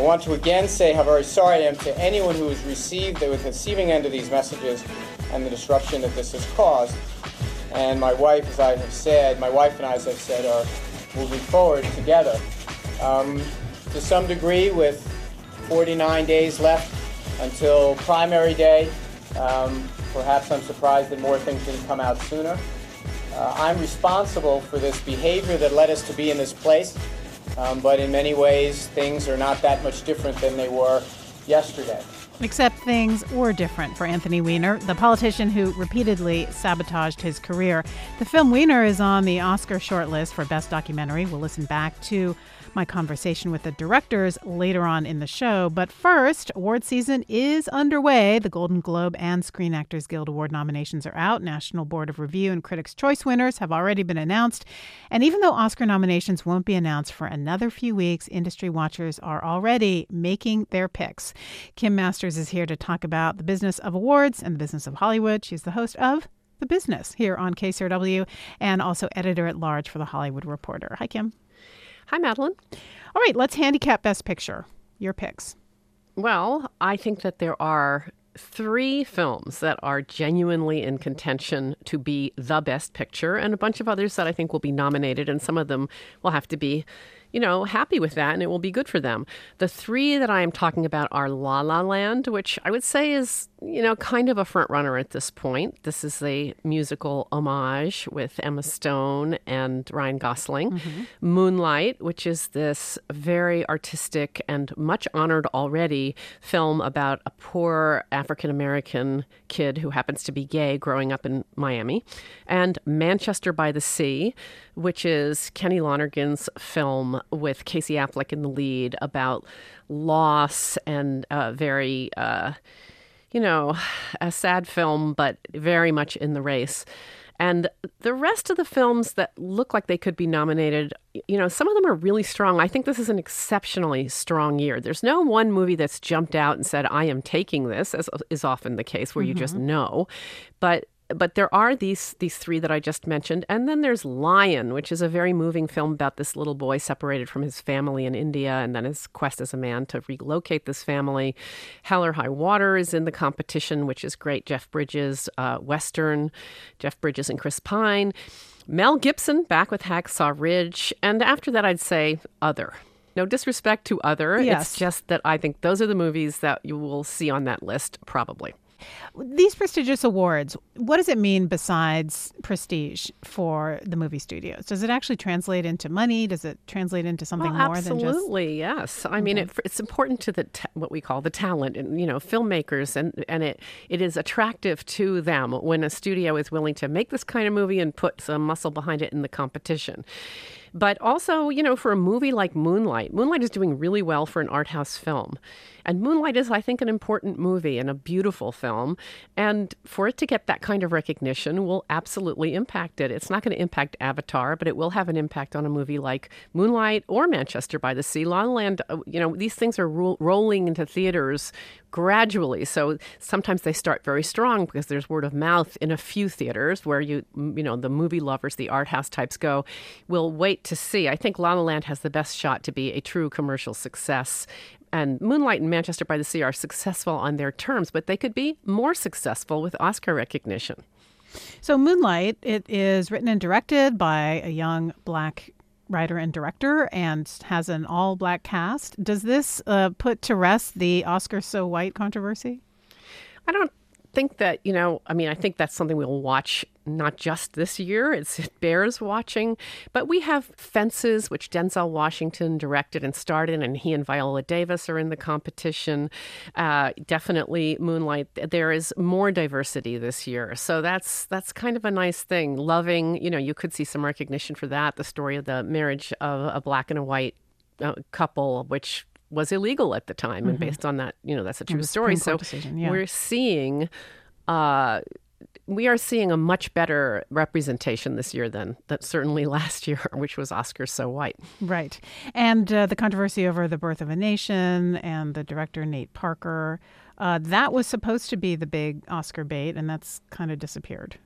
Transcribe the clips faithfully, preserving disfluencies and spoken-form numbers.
want to again say how very sorry I am to anyone who has received, the receiving end of these messages and the disruption that this has caused. And my wife, as I have said, my wife and I, as I've said, are moving forward together. Um, to some degree, with forty-nine days left until primary day, um, perhaps I'm surprised that more things didn't come out sooner. Uh, I'm responsible for this behavior that led us to be in this place, um, but in many ways, things are not that much different than they were yesterday. Except things were different for Anthony Weiner, the politician who repeatedly sabotaged his career. The film Weiner is on the Oscar shortlist for Best Documentary. We'll listen back to my conversation with the directors later on in the show. But first, award season is underway. The Golden Globe and Screen Actors Guild Award nominations are out. National Board of Review and Critics' Choice winners have already been announced. And even though Oscar nominations won't be announced for another few weeks, industry watchers are already making their picks. Kim Masters is here to talk about the business of awards and the business of Hollywood. She's the host of The Business here on K C R W and also editor-at-large for The Hollywood Reporter. Hi, Kim. Hi, Madeline. All right, let's handicap Best Picture. Your picks. Well, I think that there are three films that are genuinely in contention to be the Best Picture and a bunch of others that I think will be nominated, and some of them will have to be, you know, happy with that, and it will be good for them. The three that I am talking about are La La Land, which I would say is, you know, kind of a front runner at this point. This is a musical homage with Emma Stone and Ryan Gosling. Mm-hmm. Moonlight, which is this very artistic and much honored already film about a poor African-American kid who happens to be gay growing up in Miami. And Manchester by the Sea, which is Kenny Lonergan's film with Casey Affleck in the lead about loss and uh, very, uh, you know, a sad film, but very much in the race. And the rest of the films that look like they could be nominated, you know, some of them are really strong. I think this is an exceptionally strong year. There's no one movie that's jumped out and said, I am taking this, as is often the case where mm-hmm. you just know. But But there are these these three that I just mentioned. And then there's Lion, which is a very moving film about this little boy separated from his family in India and then his quest as a man to relocate this family. Hell or High Water is in the competition, which is great. Jeff Bridges, uh, Western, Jeff Bridges and Chris Pine. Mel Gibson, back with Hacksaw Ridge. And after that, I'd say Other. No disrespect to Other. Yes. It's just that I think those are the movies that you will see on that list, probably. These prestigious awards, what does it mean besides prestige for the movie studios? Does it actually translate into money? Does it translate into something well, more than just... Absolutely, yes. I okay. mean, it, it's important to the ta- what we call the talent, and you know, filmmakers, and and it it is attractive to them when a studio is willing to make this kind of movie and put some muscle behind it in the competition. But also, you know, for a movie like Moonlight, Moonlight is doing really well for an art house film. And Moonlight is, I think, an important movie and a beautiful film. And for it to get that kind of recognition will absolutely impact it. It's not going to impact Avatar, but it will have an impact on a movie like Moonlight or Manchester by the Sea. La La Land, you know, these things are ro- rolling into theaters gradually. So sometimes they start very strong because there's word of mouth in a few theaters where you, you know, the movie lovers, the art house types go, we'll wait to see. I think La La Land has the best shot to be a true commercial success. And Moonlight and Manchester by the Sea are successful on their terms, but they could be more successful with Oscar recognition. So Moonlight, it is written and directed by a young Black writer and director and has an all-Black cast. Does this uh, put to rest the Oscar so white controversy? I don't think that, you know, I mean, I think that's something we'll watch not just this year. It's, it bears watching. But we have Fences, which Denzel Washington directed and starred in, and he and Viola Davis are in the competition. Uh, definitely Moonlight. There is more diversity this year. So that's that's kind of a nice thing. Loving, you know, you could see some recognition for that. The story of the marriage of a Black and a white uh, couple, which was illegal at the time. Mm-hmm. And based on that, you know, that's a true story. So decision, yeah. we're seeing... Uh, We are seeing a much better representation this year than that certainly last year, which was Oscar so white. Right. And uh, the controversy over The Birth of a Nation and the director Nate Parker, uh, that was supposed to be the big Oscar bait, and that's kind of disappeared.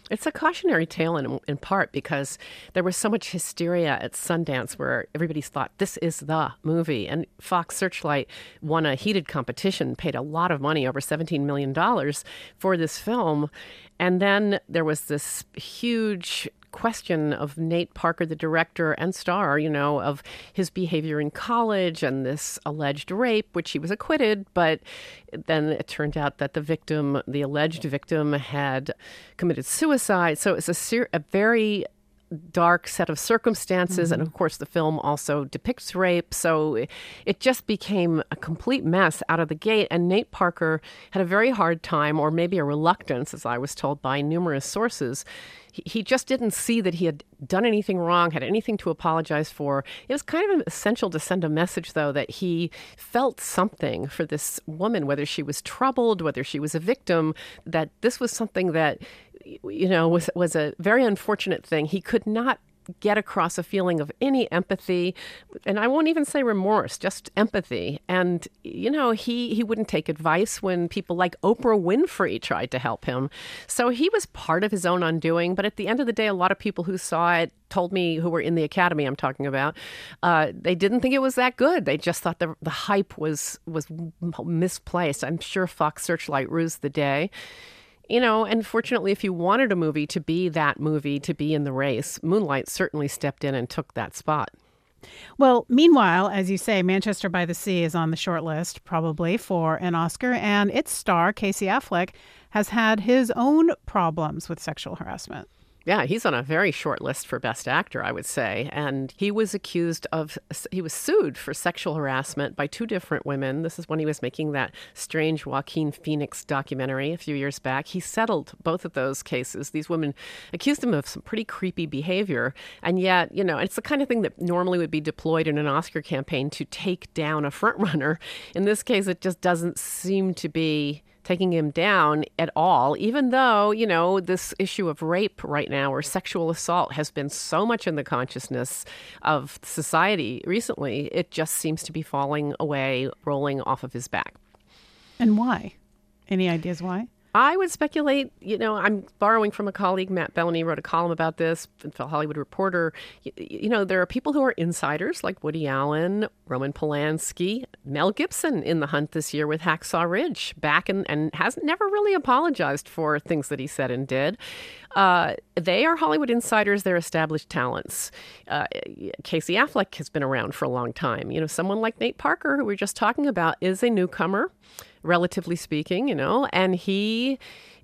It's a cautionary tale in, in part because there was so much hysteria at Sundance where everybody thought this is the movie. And Fox Searchlight won a heated competition, paid a lot of money, over seventeen million dollars for this film. And then there was this huge question of Nate Parker, the director and star, you know, of his behavior in college and this alleged rape, which he was acquitted. But then it turned out that the victim, the alleged victim, had committed suicide. So it's a, ser- a very dark set of circumstances. Mm-hmm. And of course, the film also depicts rape. So it, it just became a complete mess out of the gate. And Nate Parker had a very hard time, or maybe a reluctance, as I was told by numerous sources. He, he just didn't see that he had done anything wrong, had anything to apologize for. It was kind of essential to send a message, though, that he felt something for this woman, whether she was troubled, whether she was a victim, that this was something that, you know, was was a very unfortunate thing. He could not get across a feeling of any empathy, and I won't even say remorse, just empathy. And, you know, he, he wouldn't take advice when people like Oprah Winfrey tried to help him. So he was part of his own undoing. But at the end of the day, a lot of people who saw it told me, who were in the Academy I'm talking about, uh, they didn't think it was that good. They just thought the the hype was was misplaced. I'm sure Fox Searchlight rused the day. You know, and fortunately, if you wanted a movie to be that movie, to be in the race, Moonlight certainly stepped in and took that spot. Well, meanwhile, as you say, Manchester by the Sea is on the short list, probably, for an Oscar, and its star, Casey Affleck, has had his own problems with sexual harassment. Yeah, he's on a very short list for Best Actor, I would say. And he was accused of, he was sued for sexual harassment by two different women. This is when he was making that strange Joaquin Phoenix documentary a few years back. He settled both of those cases. These women accused him of some pretty creepy behavior. And yet, you know, it's the kind of thing that normally would be deployed in an Oscar campaign to take down a frontrunner. In this case, it just doesn't seem to be taking him down at all, even though, you know, this issue of rape right now or sexual assault has been so much in the consciousness of society recently. It just seems to be falling away, rolling off of his back. And why? Any ideas why? I would speculate, you know, I'm borrowing from a colleague, Matt Bellany, wrote a column about this, the Hollywood Reporter. You, you know, there are people who are insiders like Woody Allen, Roman Polanski, Mel Gibson in the hunt this year with Hacksaw Ridge, back and, and has never really apologized for things that he said and did. Uh, they are Hollywood insiders. They're established talents. Uh, Casey Affleck has been around for a long time. You know, someone like Nate Parker, who we were just talking about, is a newcomer, relatively speaking, you know, and he,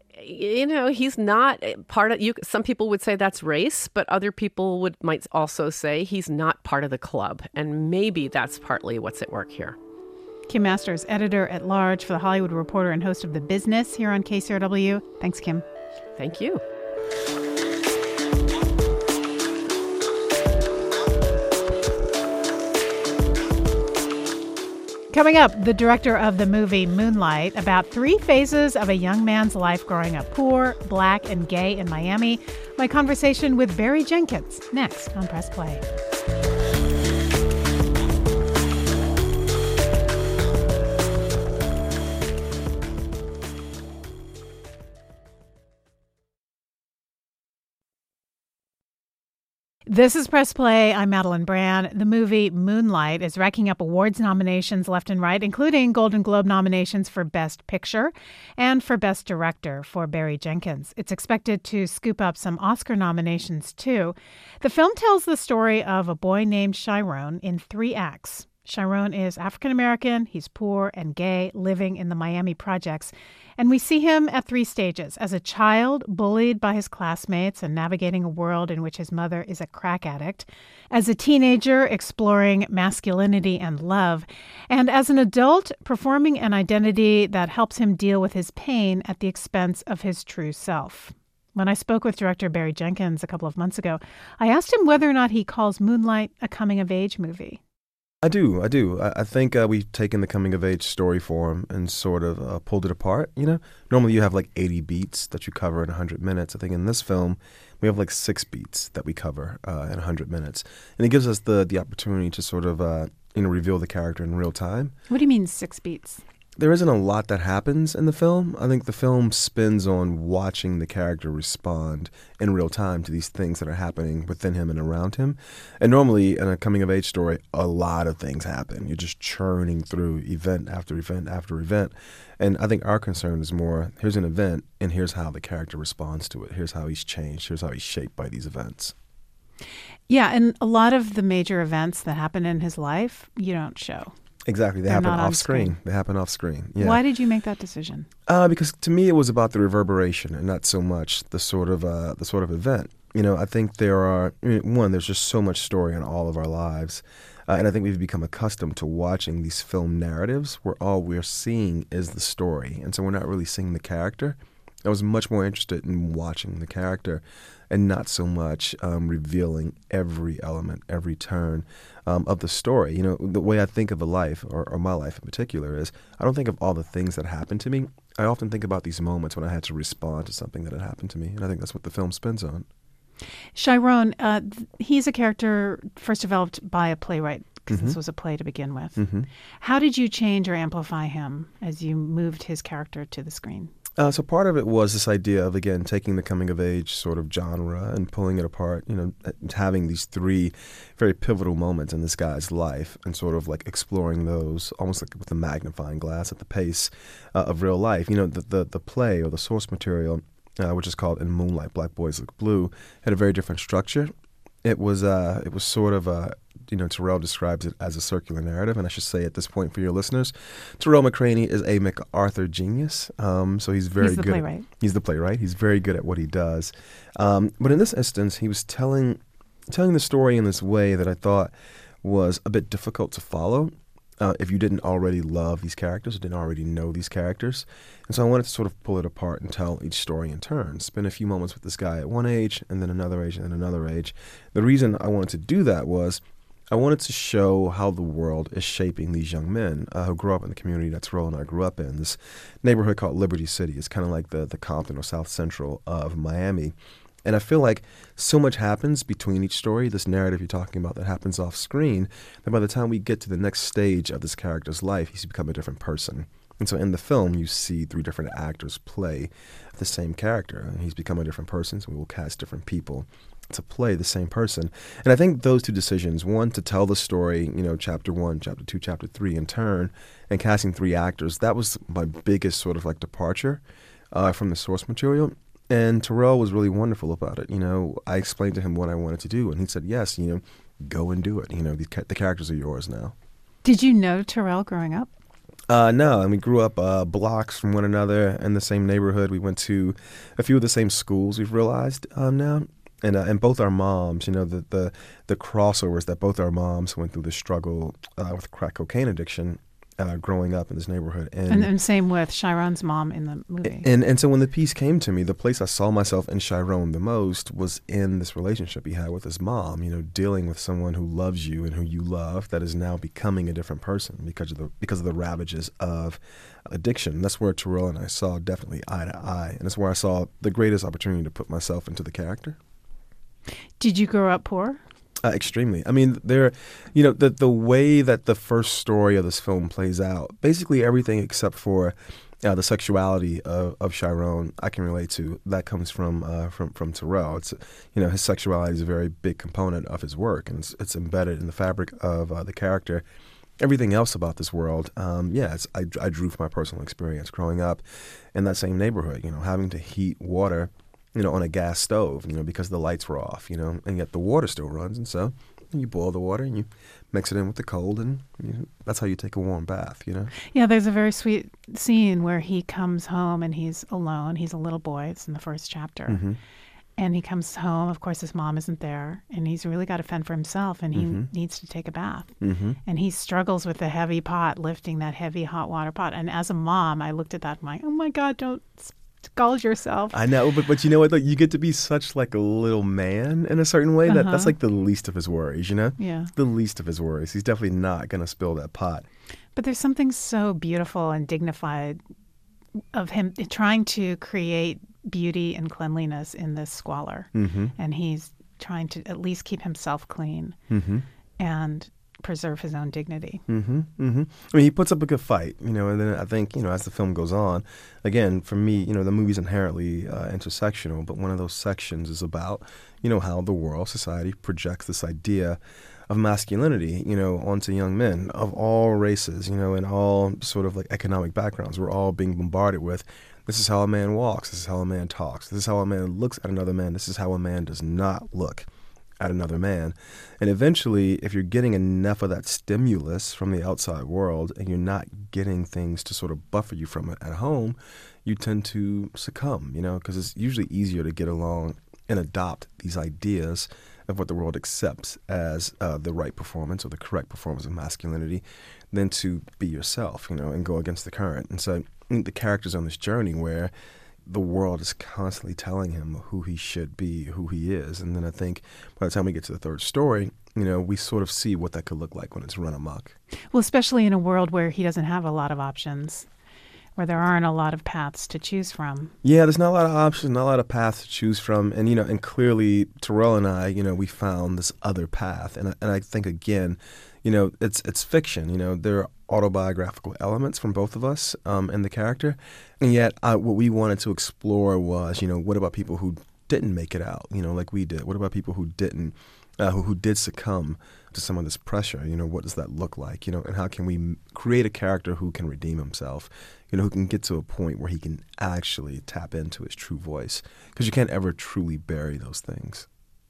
you know, he's not part of, you. Some people would say that's race, but other people would might also say he's not part of the club. And maybe that's partly what's at work here. Kim Masters, editor-at-large for The Hollywood Reporter and host of The Business here on K C R W. Thanks, Kim. Thank you. Coming up, the director of the movie Moonlight, about three phases of a young man's life growing up poor, black, and gay in Miami. My conversation with Barry Jenkins, next on Press Play. This is Press Play. I'm Madeline Brand. The movie Moonlight is racking up awards nominations left and right, including Golden Globe nominations for Best Picture and for Best Director for Barry Jenkins. It's expected to scoop up some Oscar nominations, too. The film tells the story of a boy named Chiron in three acts. Chiron is African-American, he's poor and gay, living in the Miami projects. And we see him at three stages. As a child, bullied by his classmates and navigating a world in which his mother is a crack addict. As a teenager, exploring masculinity and love. And as an adult, performing an identity that helps him deal with his pain at the expense of his true self. When I spoke with director Barry Jenkins a couple of months ago, I asked him whether or not he calls Moonlight a coming-of-age movie. I do, I do. I, I think uh, we've taken the coming-of-age story form and sort of uh, pulled it apart, you know? Normally you have like eighty beats that you cover in one hundred minutes. I think in this film, we have like six beats that we cover uh, in one hundred minutes. And it gives us the, the opportunity to sort of, uh, you know, reveal the character in real time. What do you mean six beats? there isn't a lot that happens in the film. I think the film spins on watching the character respond in real time to these things that are happening within him and around him. And normally in a coming-of-age story, a lot of things happen. You're just churning through event after event after event. And I think our concern is more, here's an event, and here's how the character responds to it. Here's how he's changed. Here's how he's shaped by these events. Yeah, and a lot of the major events that happen in his life, you don't show. Exactly. They They're happen not on off screen. screen. They happen off screen. Yeah. Why did you make that decision? Uh, because to me, it was about the reverberation and not so much the sort of uh, the sort of event. You know, I think there are, I mean, one, there's just so much story in all of our lives. Uh, and I think we've become accustomed to watching these film narratives where all we're seeing is the story. And so we're not really seeing the character. I was much more interested in watching the character and not so much um, revealing every element, every turn um, of the story. You know, the way I think of a life, or, or my life in particular, is I don't think of all the things that happened to me. I often think about these moments when I had to respond to something that had happened to me. And I think that's what the film spins on. Chiron, uh, th- he's a character first developed by a playwright, because Mm-hmm. this was a play to begin with. Mm-hmm. How did you change or amplify him as you moved his character to the screen? Uh, so part of it was this idea of, again, taking the coming-of-age sort of genre and pulling it apart, you know, having these three very pivotal moments in this guy's life and sort of like exploring those almost like with a magnifying glass at the pace uh, of real life. You know, the, the, the play or the source material, uh, which is called In Moonlight, Black Boys Look Blue, had a very different structure. It was uh, it was sort of a, you know, Tarell describes it as a circular narrative, and I should say at this point for your listeners, Tarell McCraney is a MacArthur genius. Um, so he's very He's the good. playwright. At, he's the playwright. He's very good at what he does. Um, but in this instance, he was telling telling the story in this way that I thought was a bit difficult to follow. Uh, if you didn't already love these characters or didn't already know these characters. And so I wanted to sort of pull it apart and tell each story in turn, spend a few moments with this guy at one age and then another age and then another age. The reason I wanted to do that was I wanted to show how the world is shaping these young men uh, who grew up in the community that Tarell and I grew up in. This neighborhood called Liberty City. It's kind of like the, the Compton or South Central of Miami. And I feel like so much happens between each story, this narrative you're talking about that happens off screen, that by the time we get to the next stage of this character's life, he's become a different person. And so in the film, you see three different actors play the same character. And he's become a different person, so we will cast different people to play the same person. And I think those two decisions, one, to tell the story, you know, chapter one, chapter two, chapter three in turn, and casting three actors, that was my biggest sort of like departure uh, from the source material. And Tarell was really wonderful about it. You know, I explained to him what I wanted to do, and he said, yes, you know, go and do it. You know, the, the characters are yours now. Did you know Tarell growing up? Uh, no, and we grew up uh, blocks from one another in the same neighborhood. We went to a few of the same schools, we've realized um, now. And uh, and both our moms, you know, the, the, the crossovers that both our moms went through the struggle uh, with crack cocaine addiction uh, growing up in this neighborhood. And, And, and same with Chiron's mom in the movie. and and so when the piece came to me, the place I saw myself in Chiron the most was in this relationship he had with his mom, you know, dealing with someone who loves you and who you love that is now becoming a different person because of the because of the ravages of addiction. That's where Tarell and I saw definitely eye to eye. And that's where I saw the greatest opportunity to put myself into the character. Did you grow up poor? Uh, extremely. I mean, there, you know, the the way that the first story of this film plays out, basically everything except for uh, the sexuality of, of Chiron, I can relate to. That comes from uh, from from Tarell. It's, you know, his sexuality is a very big component of his work, and it's, it's embedded in the fabric of uh, the character. Everything else about this world, um, yeah, it's, I, I drew from my personal experience growing up in that same neighborhood. You know, having to heat water, you know, on a gas stove, you know, because the lights were off, you know, and yet the water still runs. And so you boil the water and you mix it in with the cold, and you know, that's how you take a warm bath, you know? Yeah, there's a very sweet scene where he comes home and he's alone. He's a little boy. It's in the first chapter. Mm-hmm. And he comes home. Of course, his mom isn't there. And he's really got to fend for himself. And he Mm-hmm. needs to take a bath. Mm-hmm. And he struggles with the heavy pot, lifting that heavy hot water pot. And as a mom, I looked at that and I'm like, oh, my God, don't scald yourself. I know, but but you know what? Like, you get to be such like a little man in a certain way that Uh-huh. that's like the least of his worries, you know? Yeah. The least of his worries. He's definitely not going to spill that pot. But there's something so beautiful and dignified of him trying to create beauty and cleanliness in this squalor. Mm-hmm. And he's trying to at least keep himself clean. Mm-hmm. And preserve his own dignity. Mm-hmm, mm-hmm. I mean, he puts up a good fight, you know, and then I think, you know, as the film goes on, again, for me, you know, the movie's inherently uh, intersectional, but one of those sections is about, you know, how the world, society projects this idea of masculinity, you know, onto young men of all races, you know, and all sort of like economic backgrounds. We're all being bombarded with, this is how a man walks, this is how a man talks, this is how a man looks at another man, this is how a man does not look at another man. And eventually, if you're getting enough of that stimulus from the outside world and you're not getting things to sort of buffer you from it at home, you tend to succumb, you know, because it's usually easier to get along and adopt these ideas of what the world accepts as uh, the right performance or the correct performance of masculinity than to be yourself, you know, and go against the current. And so I think the character's on this journey where the world is constantly telling him who he should be, who he is. And then I think by the time we get to the third story, you know, we sort of see what that could look like when it's run amok. Well, especially in a world where he doesn't have a lot of options, where there aren't a lot of paths to choose from. Yeah, there's not a lot of options, not a lot of paths to choose from. And, you know, and clearly Terrell and I, you know, we found this other path. And, and I think, again, you know, it's it's fiction. You know, there are autobiographical elements from both of us um, in the character. And yet uh, what we wanted to explore was, you know, what about people who didn't make it out, you know, like we did? What about people who didn't, uh, who, who did succumb to some of this pressure? You know, what does that look like? You know, and how can we m- create a character who can redeem himself, you know, who can get to a point where he can actually tap into his true voice? Because you can't ever truly bury those things.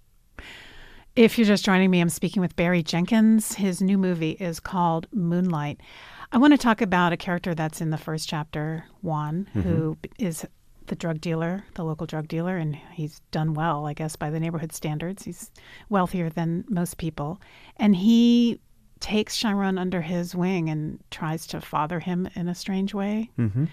If you're just joining me, I'm speaking with Barry Jenkins. His new movie is called Moonlight. I want to talk about a character that's in the first chapter, Juan, mm-hmm. who is the drug dealer, the local drug dealer, and he's done well, I guess, by the neighborhood standards. He's wealthier than most people. And he takes Chiron under his wing and tries to father him in a strange way. Mm-hmm.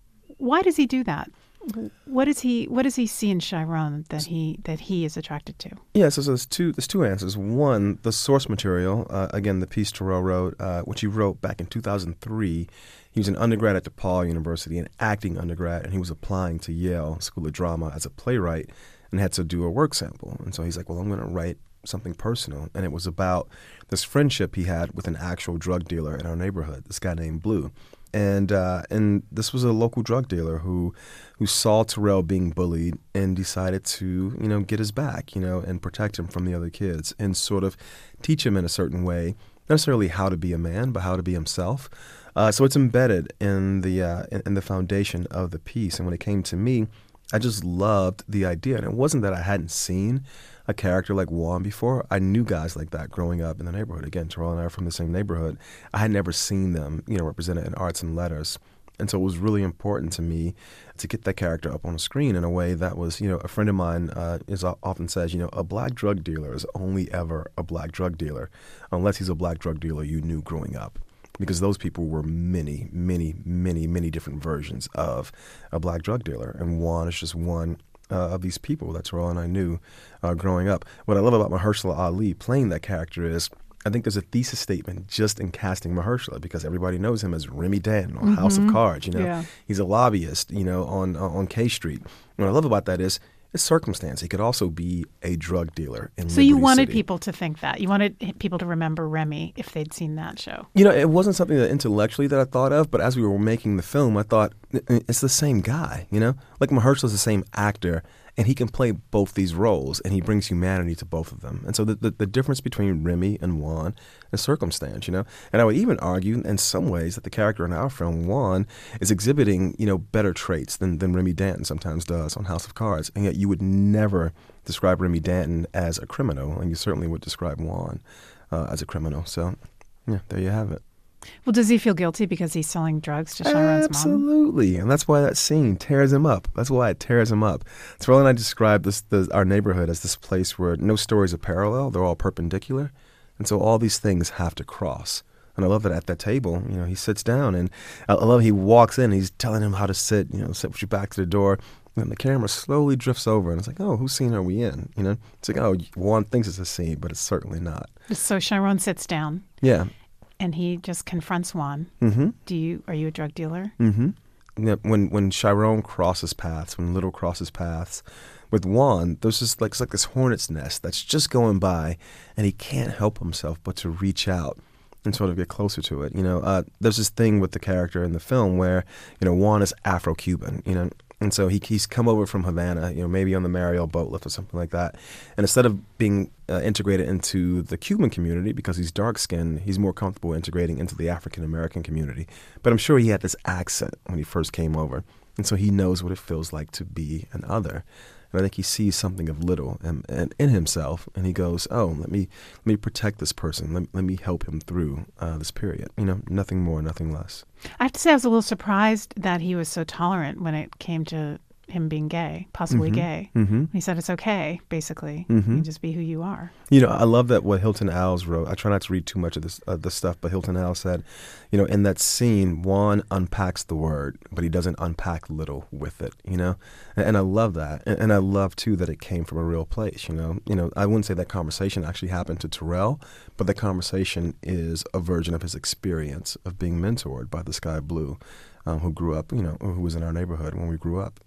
Why does he do that? What does he What does he see in Chiron that he that he is attracted to? Yeah, so, so there's two there's two answers. One, the source material. Uh, again, the piece Terrell wrote, uh, which he wrote back in two thousand three. He was an undergrad at DePaul University, an acting undergrad, and he was applying to Yale School of Drama as a playwright, and had to do a work sample. And so he's like, "Well, I'm going to write something personal," and it was about this friendship he had with an actual drug dealer in our neighborhood, this guy named Blue. And uh, and this was a local drug dealer who who saw Terrell being bullied and decided to, you know, get his back, you know, and protect him from the other kids and sort of teach him in a certain way, not necessarily how to be a man, but how to be himself. Uh, so it's embedded in the uh, in, in the foundation of the piece. And when it came to me, I just loved the idea. And it wasn't that I hadn't seen a character like Juan before. I knew guys like that growing up in the neighborhood. Again, Terrell and I are from the same neighborhood. I had never seen them, you know, represented in arts and letters. And so it was really important to me to get that character up on a screen in a way that was, you know, a friend of mine uh, is often says, you know, a black drug dealer is only ever a black drug dealer unless he's a black drug dealer you knew growing up. Because those people were many, many, many, many different versions of a black drug dealer. And Juan is just one uh, of these people that Terrell and I knew uh, growing up. What I love about Mahershala Ali playing that character is I think there's a thesis statement just in casting Mahershala, because everybody knows him as Remy Danton on mm-hmm. House of Cards. You know, yeah. He's a lobbyist, you know, on on K Street. What I love about that is it's circumstance. He could also be a drug dealer in So Liberty you wanted City. people to think that. You wanted people to remember Remy if they'd seen that show. You know, it wasn't something that intellectually that I thought of, but as we were making the film, I thought it's the same guy, you know? Like Mahershala's the same actor, and he can play both these roles, and he brings humanity to both of them. And so the, the, the difference between Remy and Juan is circumstance, you know? And I would even argue in some ways that the character in our film, Juan, is exhibiting, you know, better traits than, than Remy Danton sometimes does on House of Cards. And yet you would never describe Remy Danton as a criminal, and you certainly would describe Juan uh, as a criminal. So, yeah, there you have it. Well, does he feel guilty because he's selling drugs to Chiron's Absolutely. mom? Absolutely, and that's why that scene tears him up. That's why it tears him up. Terrell and I described this, the, our neighborhood as this place where no stories are parallel; they're all perpendicular, and so all these things have to cross. And I love that at that table, you know, he sits down, and I love he walks in. He's telling him how to sit, you know, sit with your back to the door. And the camera slowly drifts over, and it's like, oh, whose scene are we in? You know, it's like, oh, Juan thinks it's a scene, but it's certainly not. So Chiron sits down. Yeah. And he just confronts Juan. Mm-hmm. Do you? Are you a drug dealer? Mm-hmm. you know, when when Chiron crosses paths, when Little crosses paths with Juan, there's just like, it's like this hornet's nest that's just going by, and he can't help himself but to reach out and sort of get closer to it. You know, uh, there's this thing with the character in the film where, you know, Juan is Afro-Cuban, you know, and so he he's come over from Havana, you know, maybe on the Mariel boat lift or something like that. And instead of being uh, integrated into the Cuban community because he's dark-skinned, he's more comfortable integrating into the African-American community. But I'm sure he had this accent when he first came over. And so he knows what it feels like to be an other. And I think he sees something of Little and, and in himself, and he goes, "Oh, let me let me protect this person. Let, let me help him through uh, this period." You know, nothing more, nothing less. I have to say I was a little surprised that he was so tolerant when it came to him being gay, possibly mm-hmm. gay. Mm-hmm. He said it's okay, basically. Mm-hmm. You can just be who you are. You know, I love that what Hilton Als wrote. I try not to read too much of this uh, this stuff, but Hilton Als said, you know, in that scene, Juan unpacks the word, but he doesn't unpack Little with it, you know? And, and I love that. And, and I love, too, that it came from a real place, you know? You know, I wouldn't say that conversation actually happened to Terrell, but that conversation is a version of his experience of being mentored by this guy, Blue, um, who grew up, you know, who was in our neighborhood when we grew up.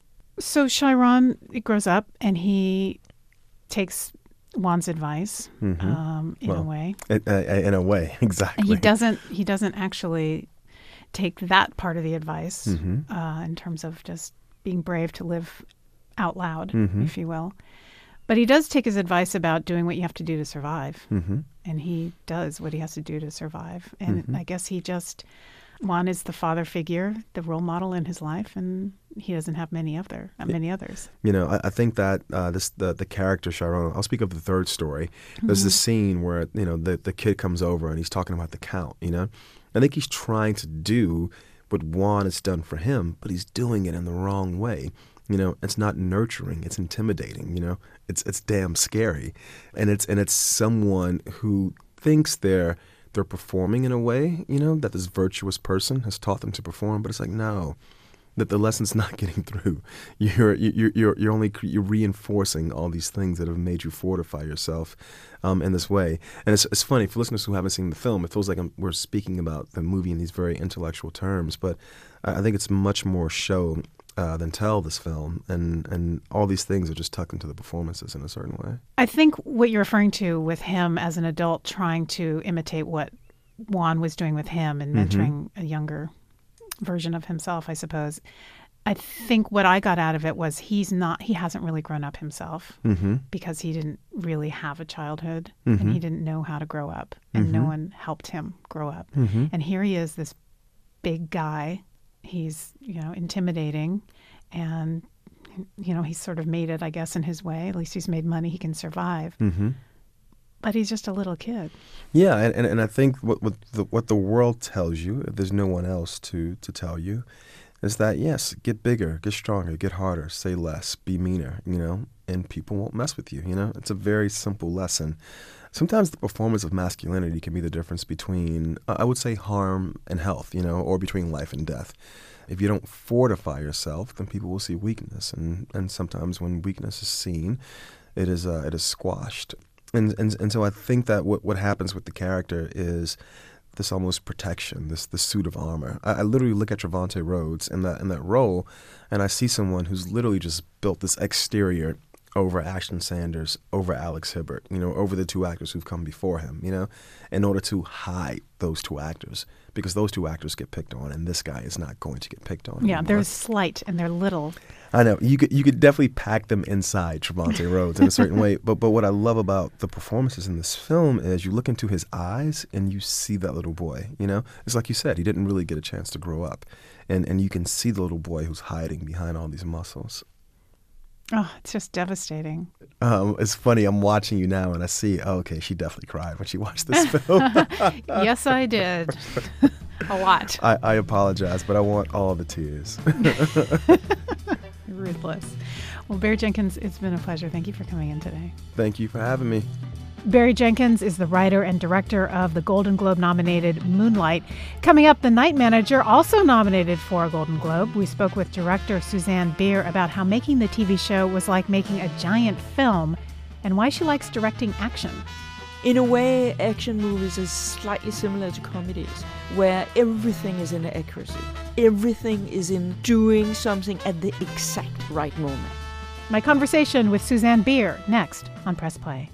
So Chiron grows up and he takes Juan's advice Mm-hmm. um, in well, a way. In, uh, in a way, exactly. And he doesn't. He doesn't actually take that part of the advice Mm-hmm. uh, in terms of just being brave to live out loud, Mm-hmm. if you will. But he does take his advice about doing what you have to do to survive, Mm-hmm. and he does what he has to do to survive. And Mm-hmm. I guess he just Juan is the father figure, the role model in his life, and he doesn't have many other uh, many others. You know, I, I think that uh, this the the character Chiron. I'll speak of the third story. There's this scene where you know the the kid comes over and he's talking about the Count. You know, I think he's trying to do what Juan has done for him, but he's doing it in the wrong way. You know, it's not nurturing; it's intimidating. You know, it's it's damn scary, and it's and it's someone who thinks they're they're performing in a way, you know, that this virtuous person has taught them to perform, but it's like no. That the lesson's not getting through. You're you're you're you're only you're reinforcing all these things that have made you fortify yourself um, in this way. And it's it's funny for listeners who haven't seen the film. It feels like I'm, we're speaking about the movie in these very intellectual terms, but I think it's much more show uh, than tell. This film, and and all these things are just tucked into the performances in a certain way. I think what you're referring to with him as an adult trying to imitate what Juan was doing with him and mentoring mm-hmm. a younger version of himself, I suppose. I think what I got out of it was he's not, he hasn't really grown up himself mm-hmm. because he didn't really have a childhood mm-hmm. and he didn't know how to grow up and mm-hmm. no one helped him grow up. Mm-hmm. And here he is, this big guy. He's, you know, intimidating and, you know, he's sort of made it, I guess, in his way. At least he's made money. He can survive. Mm-hmm. But he's just a little kid. Yeah, and, and, and I think what what the, what the world tells you, if there's no one else to, to tell you, is that, yes, get bigger, get stronger, get harder, say less, be meaner, you know, and people won't mess with you, you know? It's a very simple lesson. Sometimes the performance of masculinity can be the difference between, uh, I would say, harm and health, you know, or between life and death. If you don't fortify yourself, then people will see weakness, and, and sometimes when weakness is seen, it is uh, it is squashed. And, and and so I think that what, what happens with the character is this almost protection, this this suit of armor. I, I literally look at Trevante Rhodes in that in that role, and I see someone who's literally just built this exterior over Ashton Sanders, over Alex Hibbert, you know, over the two actors who've come before him, you know, in order to hide those two actors, because those two actors get picked on, and this guy is not going to get picked on. Yeah, anymore. they're slight and they're little. I know you could you could definitely pack them inside Trevante Rhodes in a certain way, but but what I love about the performances in this film is you look into his eyes and you see that little boy. You know, it's like you said, he didn't really get a chance to grow up, and and you can see the little boy who's hiding behind all these muscles. Oh, it's just devastating. Um, it's funny. I'm watching you now, and I see. Oh, okay, she definitely cried when she watched this film. Yes, I did. A lot. I, I apologize, but I want all the tears. Ruthless. Well, Barry Jenkins, it's been a pleasure. Thank you for coming in today. Thank you for having me. Barry Jenkins is the writer and director of the Golden Globe-nominated Moonlight. Coming up, The Night Manager, also nominated for a Golden Globe. We spoke with director Suzanne Bier about how making the T V show was like making a giant film and why she likes directing action. In a way, action movies is slightly similar to comedies, where everything is in accuracy. Everything is in doing something at the exact right moment. My conversation with Susanne Bier, next on Press Play.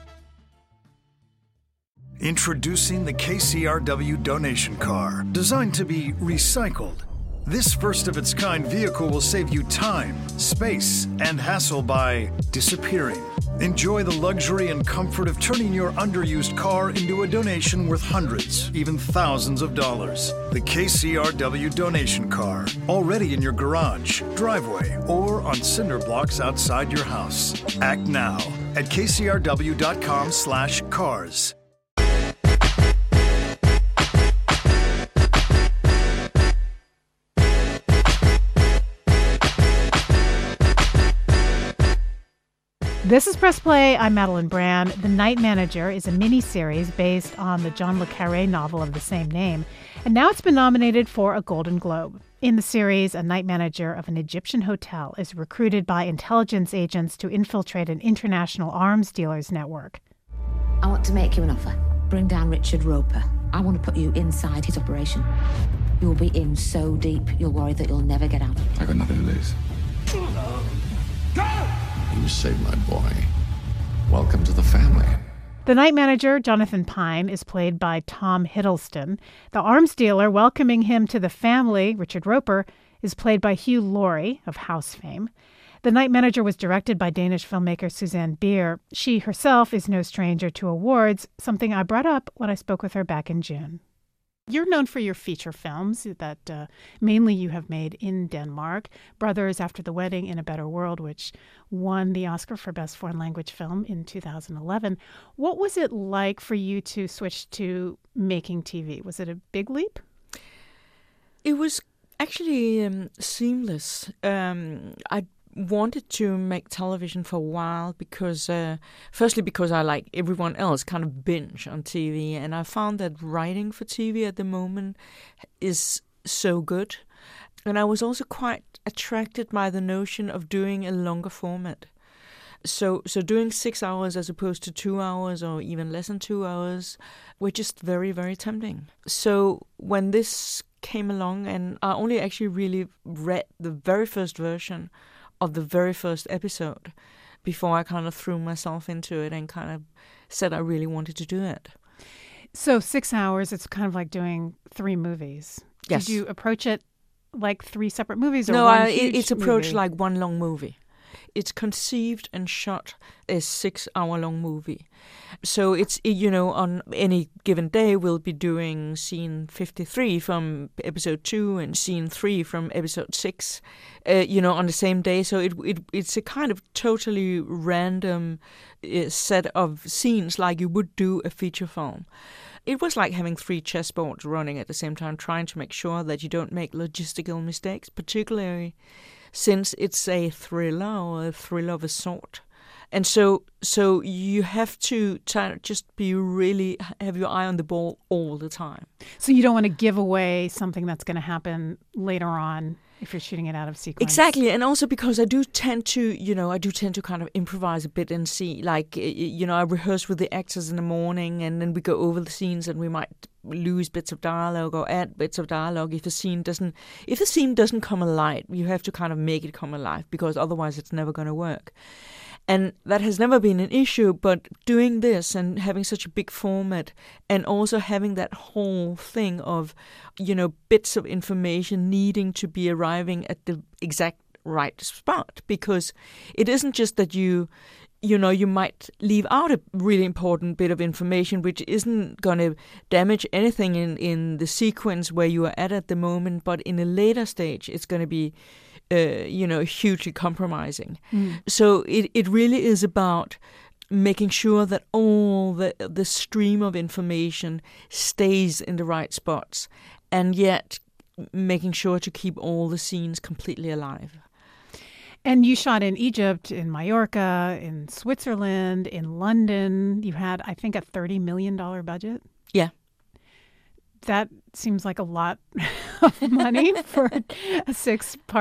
Introducing the K C R W donation car, designed to be recycled. This first-of-its-kind vehicle will save you time, space, and hassle by disappearing. Enjoy the luxury and comfort of turning your underused car into a donation worth hundreds, even thousands of dollars. The K C R W donation car, already in your garage, driveway, or on cinder blocks outside your house. Act now at k c r w dot com slash cars. This is Press Play. I'm Madeline Brand. The Night Manager is a mini-series based on the John le Carré novel of the same name, and now it's been nominated for a Golden Globe. In the series, a night manager of an Egyptian hotel is recruited by intelligence agents to infiltrate an international arms dealers network. I want to make you an offer. Bring down Richard Roper. I want to put you inside his operation. You'll be in so deep, you'll worry that you'll never get out. I got nothing to lose. Go! You saved my boy. Welcome to the family. The night manager, Jonathan Pine, is played by Tom Hiddleston. The arms dealer welcoming him to the family, Richard Roper, is played by Hugh Laurie of House fame. The Night Manager was directed by Danish filmmaker Susanne Bier. She herself is no stranger to awards, something I brought up when I spoke with her back in June. You're known for your feature films that uh, mainly you have made in Denmark. Brothers After the Wedding in a Better World, which won the Oscar for Best Foreign Language Film in two thousand eleven. What was it like for you to switch to making T V? Was it a big leap? It was actually um, seamless. Um, I wanted to make television for a while because, uh, firstly, because I, like everyone else, kind of binge on T V, and I found that writing for T V at the moment is so good. And I was also quite attracted by the notion of doing a longer format. So, so doing six hours as opposed to two hours or even less than two hours were just very, very tempting. So when this came along, and I only actually really read the very first version of the very first episode before I kind of threw myself into it and kind of said I really wanted to do it. So six hours, it's kind of like doing three movies. Yes. Did you approach it like three separate movies? Or no, one I, huge it's approached movie? like one long movie. It's conceived and shot as six-hour-long movie. So it's, you know, on any given day we'll be doing scene fifty-three from episode two and scene three from episode six, uh, you know, on the same day. So it, it it's a kind of totally random uh, set of scenes like you would do a feature film. It was like having three chessboards running at the same time, trying to make sure that you don't make logistical mistakes, particularly since it's a thriller or a thriller of a sort. And so so you have to t- just be really, have your eye on the ball all the time. So you don't want to give away something that's going to happen later on if you're shooting it out of sequence. Exactly. And also because I do tend to, you know, I do tend to kind of improvise a bit and see, like, you know, I rehearse with the actors in the morning and then we go over the scenes and we might lose bits of dialogue or add bits of dialogue if the scene doesn't, if the scene doesn't come alive, you have to kind of make it come alive because otherwise it's never going to work. And that has never been an issue, but doing this and having such a big format and also having that whole thing of, you know, bits of information needing to be arriving at the exact right spot, because it isn't just that you, you know, you might leave out a really important bit of information which isn't going to damage anything in, in the sequence where you are at at the moment, but in a later stage it's going to be Uh, you know, hugely compromising. Mm. So it, it really is about making sure that all the the stream of information stays in the right spots, and yet making sure to keep all the scenes completely alive. And you shot in Egypt, in Mallorca, in Switzerland, in London. You had, I think, a thirty million dollars budget. Yeah. That seems like a lot of money for a six-part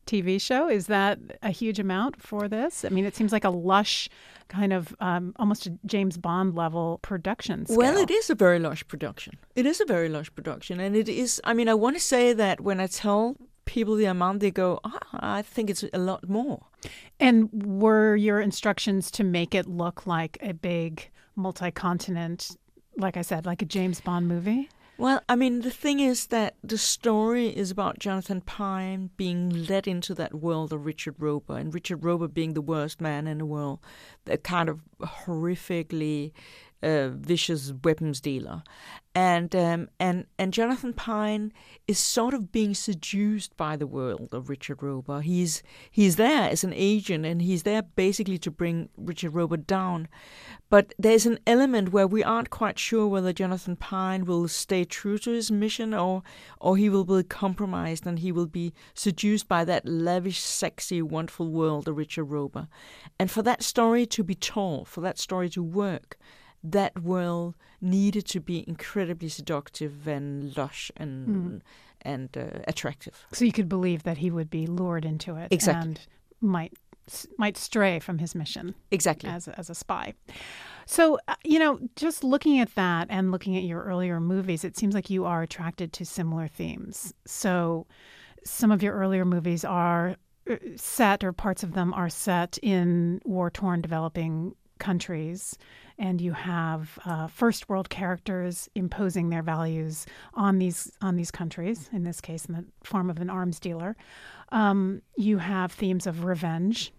T V show. Is that a huge amount for this? I mean, it seems like a lush kind of um, almost a James Bond level production scale. Well, it is a very lush production. It is a very lush production. And it is, I mean, I want to say that when I tell people the amount, they go, ah, I think it's a lot more. And were your instructions to make it look like a big multi-continent, like I said, like a James Bond movie? Well, I mean, the thing is that the story is about Jonathan Pine being led into that world of Richard Roeper, and Richard Roeper being the worst man in the world, the kind of horrifically uh, vicious weapons dealer. And um, and and Jonathan Pine is sort of being seduced by the world of Richard Roeper. He's he's there as an agent, and he's there basically to bring Richard Roeper down. But there's an element where we aren't quite sure whether Jonathan Pine will stay true to his mission, or or he will be compromised and he will be seduced by that lavish, sexy, wonderful world of Richard Roeper. And for that story to be told, for that story to work, that world needed to be incredibly seductive and lush and mm. and uh, attractive. So you could believe that he would be lured into it, exactly, and might might stray from his mission, exactly, as as a spy. So uh, you know, just looking at that and looking at your earlier movies, it seems like you are attracted to similar themes. So some of your earlier movies are set, or parts of them are set in war-torn, developing countries, and you have uh, first world characters imposing their values on these on these countries, in this case in the form of an arms dealer. Um, you have themes of revenge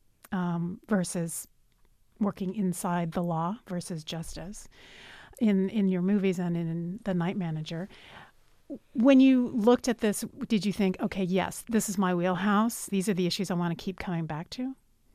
um, versus working inside the law versus justice in in your movies and in The Night Manager. When you looked at this, did you think, okay, yes, this is my wheelhouse, these are the issues I want to keep coming back to?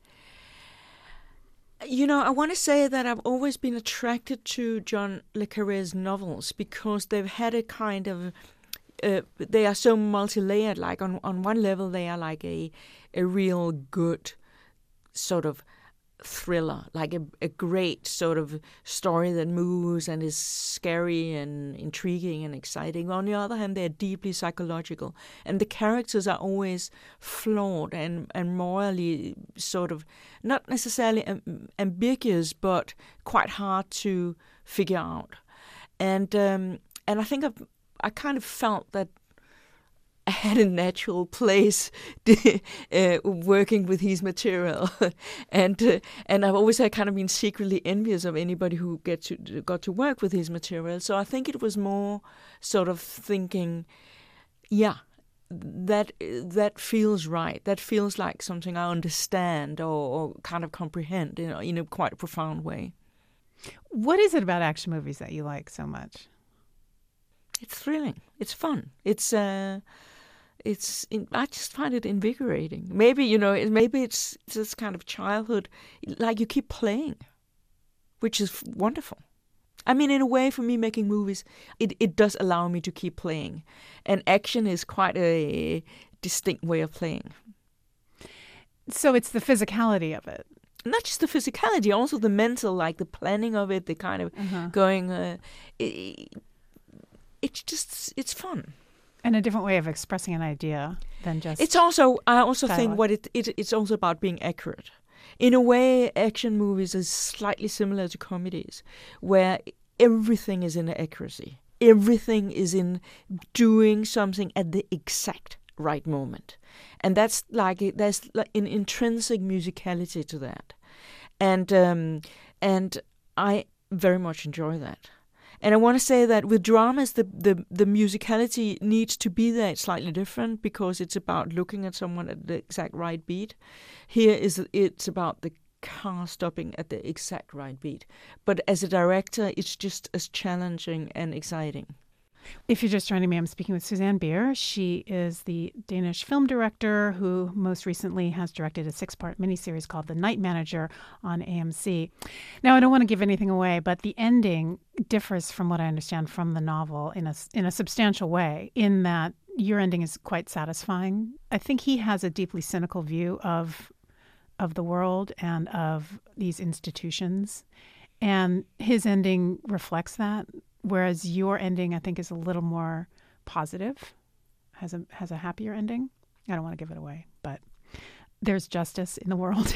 You know, I want to say that I've always been attracted to John le Carré's novels because they've had a kind of, uh, they are so multi-layered. Like on, on one level, they are like a a real good sort of thriller, like a, a great sort of story that moves and is scary and intriguing and exciting. On the other hand, they're deeply psychological, and the characters are always flawed and, and morally sort of not necessarily am- ambiguous, but quite hard to figure out. And um, and I think I've, I kind of felt that I had a natural place uh, working with his material, and uh, and I've always had kind of been secretly envious of anybody who get to got to work with his material. So I think it was more sort of thinking, yeah, that that feels right. That feels like something I understand or, or kind of comprehend, you know, in a quite profound way. What is it about action movies that you like so much? It's thrilling. It's fun. It's. Uh, It's. I just find it invigorating. Maybe you know. Maybe it's this kind of childhood, like you keep playing, which is wonderful. I mean, in a way, for me, making movies, it, it does allow me to keep playing, and action is quite a distinct way of playing. So it's the physicality of it. Not just the physicality, also the mental, like the planning of it, the kind of uh-huh. going. Uh, it, it's just it's fun. And a different way of expressing an idea than just. It's also, I also dialogue. think what it, it it's also about being accurate. In a way, action movies is slightly similar to comedies, where everything is in accuracy. Everything is in doing something at the exact right moment, and that's like there's like an intrinsic musicality to that, and um, and I very much enjoy that. And I want to say that with dramas, the, the, the musicality needs to be there. It's slightly different because it's about looking at someone at the exact right beat. Here is it's about the car stopping at the exact right beat. But as a director, it's just as challenging and exciting. If you're just joining me, I'm speaking with Susanne Bier. She is the Danish film director who most recently has directed a six-part miniseries called The Night Manager on A M C. Now, I don't want to give anything away, but the ending differs from what I understand from the novel in a, in a substantial way, in that your ending is quite satisfying. I think he has a deeply cynical view of of the world and of these institutions, and his ending reflects that. Whereas your ending, I think, is a little more positive, has a has a happier ending. I don't want to give it away, but there's justice in the world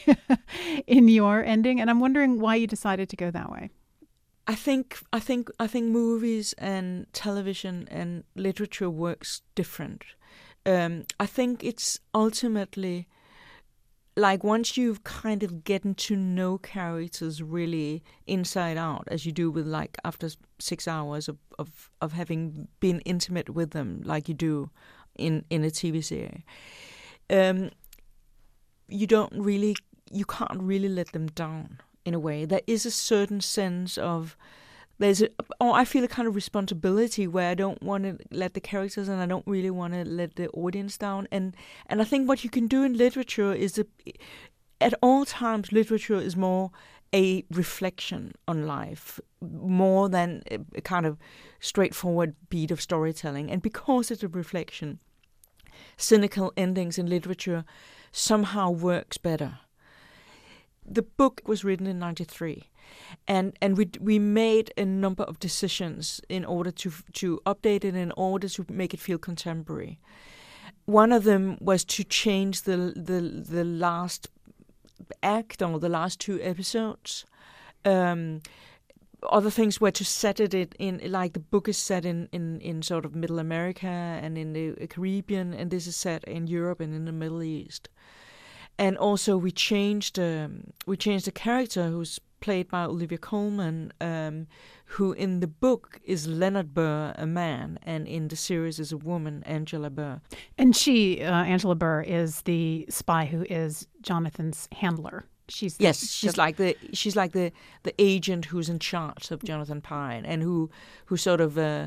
in your ending, and I'm wondering why you decided to go that way. I think I think I think movies and television and literature works different. Um, I think it's ultimately like once you've kind of gotten to know characters really inside out, as you do with like after six hours of, of, of having been intimate with them, like you do in, in a T V series, um, you don't really, you can't really let them down in a way. There is a certain sense of, there's a, oh, I feel a kind of responsibility where I don't want to let the characters and I don't really want to let the audience down. And and I think what you can do in literature is, that at all times, literature is more a reflection on life, more than a, a kind of straightforward beat of storytelling. And because it's a reflection, cynical endings in literature somehow works better. The book was written in ninety-three, and and we we made a number of decisions in order to to update it, in order to make it feel contemporary. One of them was to change the the the last act or the last two episodes. Um, other things were to set it in, like the book is set in, in, in sort of Middle America and in the Caribbean, and this is set in Europe and in the Middle East. And also we changed um, we changed the character, who's played by Olivia Colman, um, who in the book is Leonard Burr, a man, and in the series is a woman, Angela Burr. And she, uh, Angela Burr, is the spy who is Jonathan's handler. She's the, yes, she's the, like the she's like the, the agent who's in charge of Jonathan Pine, and who who sort of uh,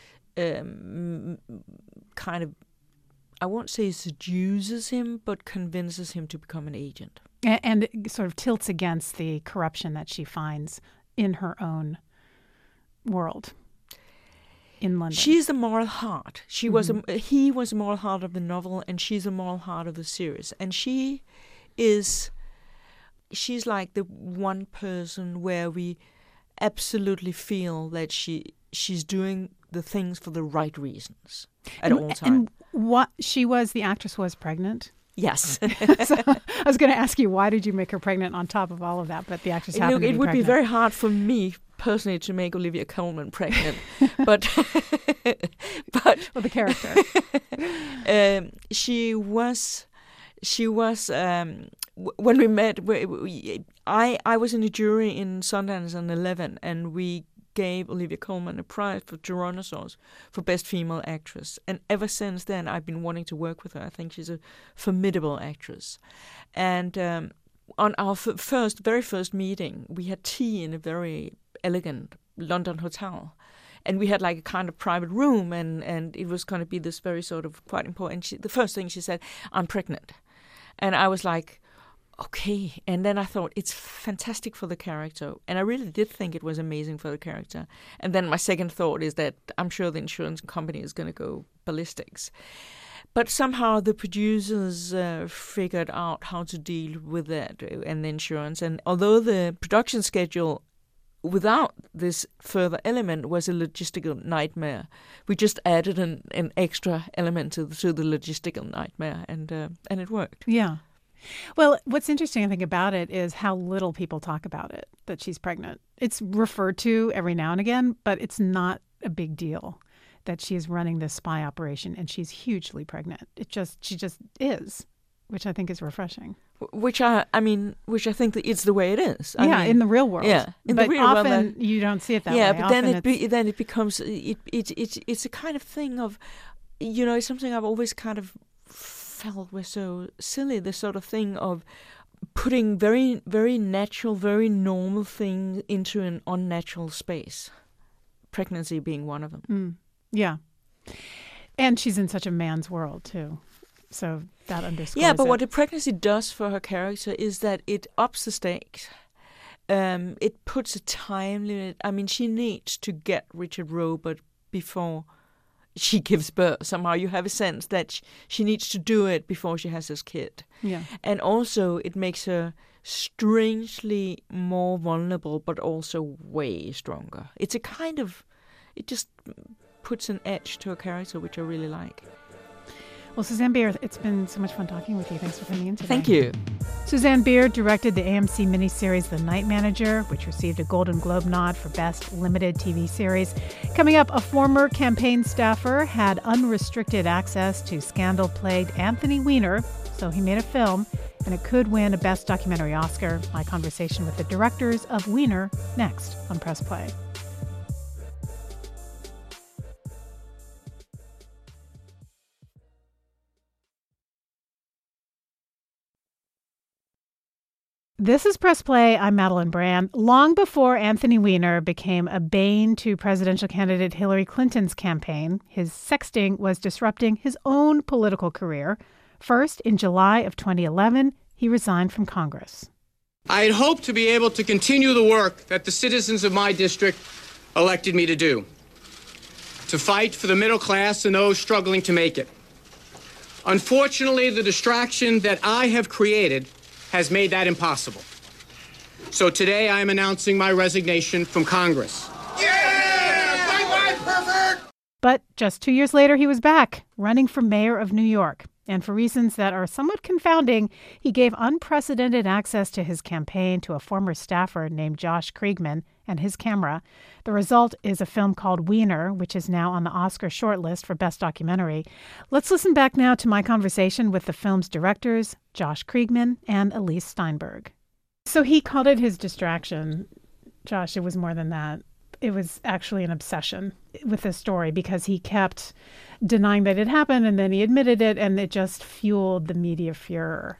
um, kind of, I won't say seduces him, but convinces him to become an agent. And, and it sort of tilts against the corruption that she finds in her own world in London. She's the moral heart. She mm-hmm. was a, he was the moral heart of the novel, and she's the moral heart of the series. And she is, she's like the one person where we absolutely feel that she she's doing the things for the right reasons at and, all times. And what she was, the actress was pregnant. Yes. So I was going to ask you, why did you make her pregnant on top of all of that? But the actress happened Look, to be it would pregnant. be very hard for me personally to make Olivia Colman pregnant, but but well, the character. um, she was she was um, w- when we met. We, we, I I was in a jury in Sundance on eleven, and we gave Olivia Colman a prize for Tyrannosaurus for Best Female Actress. And ever since then, I've been wanting to work with her. I think she's a formidable actress. And um, on our f- first, very first meeting, we had tea in a very elegant London hotel. And we had like a kind of private room, and, and it was going to be this very sort of quite important. She, the first thing she said, "I'm pregnant." And I was like, okay. And then I thought, it's fantastic for the character. And I really did think it was amazing for the character. And then my second thought is that I'm sure the insurance company is going to go ballistics. But somehow the producers uh, figured out how to deal with that and the insurance. And although the production schedule without this further element was a logistical nightmare, we just added an, an extra element to the, to the logistical nightmare, and uh, and it worked. Yeah. Well, what's interesting, I think, about it is how little people talk about it, that she's pregnant. It's referred to every now and again, but it's not a big deal that she is running this spy operation and she's hugely pregnant. It just, she just is, which I think is refreshing. Which I, I mean, which I think that it's the way it is. I yeah, mean, in the real world. Yeah, in but the real often world. Often you don't see it that yeah, way. but Often then it be, it's- then it becomes it it it's it's a kind of thing of, you know, it's something I've always kind of felt was so silly. This sort of thing of putting very very natural, very normal things into an unnatural space. Pregnancy being one of them. Mm, yeah, and she's in such a man's world too. So that underscores Yeah, but it. what the pregnancy does for her character is that it ups the stakes. Um, it puts a time limit. I mean, she needs to get Richard Roper before she gives birth. Somehow you have a sense that sh- she needs to do it before she has this kid. Yeah. And also it makes her strangely more vulnerable, but also way stronger. It's a kind of, it just puts an edge to her character, which I really like. Well, Suzanne Bier, it's been so much fun talking with you. Thanks for coming in today. Thank you. Suzanne Bier directed the A M C miniseries The Night Manager, which received a Golden Globe nod for Best Limited T V Series. Coming up, a former campaign staffer had unrestricted access to scandal-plagued Anthony Weiner, so he made a film, and it could win a Best Documentary Oscar. My conversation with the directors of Weiner next on Press Play. This is Press Play. I'm Madeline Brand. Long before Anthony Weiner became a bane to presidential candidate Hillary Clinton's campaign, his sexting was disrupting his own political career. First, in July of twenty eleven, he resigned from Congress. I had hoped to be able to continue the work that the citizens of my district elected me to do, to fight for the middle class and those struggling to make it. Unfortunately, the distraction that I have created has made that impossible. So today I am announcing my resignation from Congress. Yeah! Bye-bye, pervert! But just two years later, he was back, running for mayor of New York. And for reasons that are somewhat confounding, he gave unprecedented access to his campaign to a former staffer named Josh Kriegman and his camera. The result is a film called Weiner, which is now on the Oscar shortlist for Best Documentary. Let's listen back now to my conversation with the film's directors, Josh Kriegman and Elise Steinberg. So he called it his distraction. Josh, it was more than that. It was actually an obsession with this story because he kept denying that it happened and then he admitted it, and it just fueled the media furor.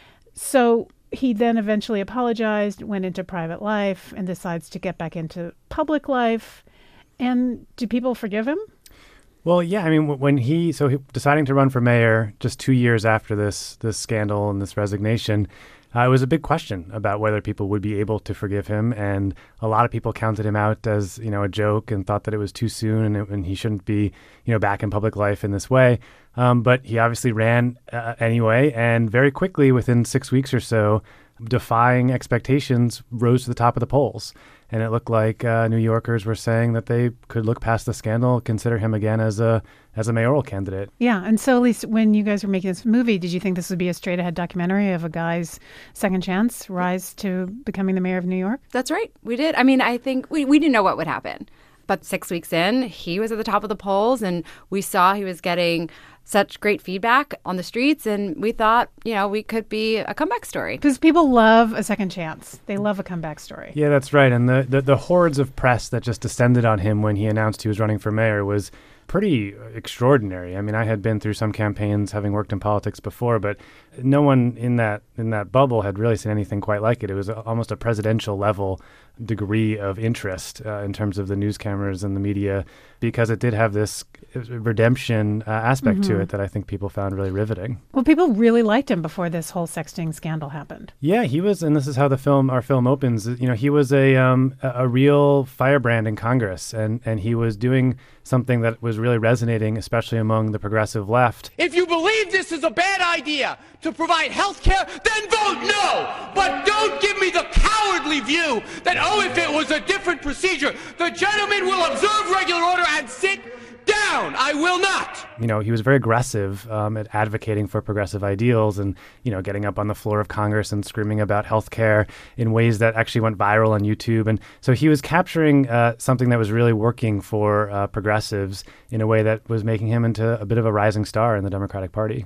So he then eventually apologized, went into private life, and decides to get back into public life. And do people forgive him? Well, yeah. I mean, when he so he, deciding to run for mayor just two years after this this scandal and this resignation, uh, it was a big question about whether people would be able to forgive him, and a lot of people counted him out as, you know, a joke and thought that it was too soon and, it, and he shouldn't be, you know, back in public life in this way. Um, but he obviously ran uh, anyway, and very quickly, within six weeks or so, defying expectations, rose to the top of the polls. And it looked like uh, New Yorkers were saying that they could look past the scandal, consider him again as a as a mayoral candidate. Yeah, and so at least when you guys were making this movie, did you think this would be a straight-ahead documentary of a guy's second chance, rise to becoming the mayor of New York? That's right. We did. I mean, I think we, we didn't know what would happen. But six weeks in, he was at the top of the polls, and we saw he was getting such great feedback on the streets, and we thought, you know, we could be a comeback story. Because people love a second chance. They love a comeback story. Yeah, that's right. And the, the, the hordes of press that just descended on him when he announced he was running for mayor was pretty extraordinary. I mean, I had been through some campaigns having worked in politics before, but no one in that in that bubble had really seen anything quite like it. It was a, almost a presidential level degree of interest uh, in terms of the news cameras and the media, because it did have this redemption uh, aspect mm-hmm. to it that I think people found really riveting. Well, people really liked him before this whole sexting scandal happened. Yeah, he was, and this is how the film, our film opens. You know, he was a um, a, a real firebrand in Congress, and and he was doing something that was really resonating, especially among the progressive left. If you believe this is a bad idea to provide health care, then vote no! But don't give me the cowardly view that, oh, if it was a different procedure, the gentleman will observe regular order and sit down. I will not. You know, he was very aggressive um, at advocating for progressive ideals and, you know, getting up on the floor of Congress and screaming about health care in ways that actually went viral on YouTube. And so he was capturing uh, something that was really working for uh, progressives in a way that was making him into a bit of a rising star in the Democratic Party.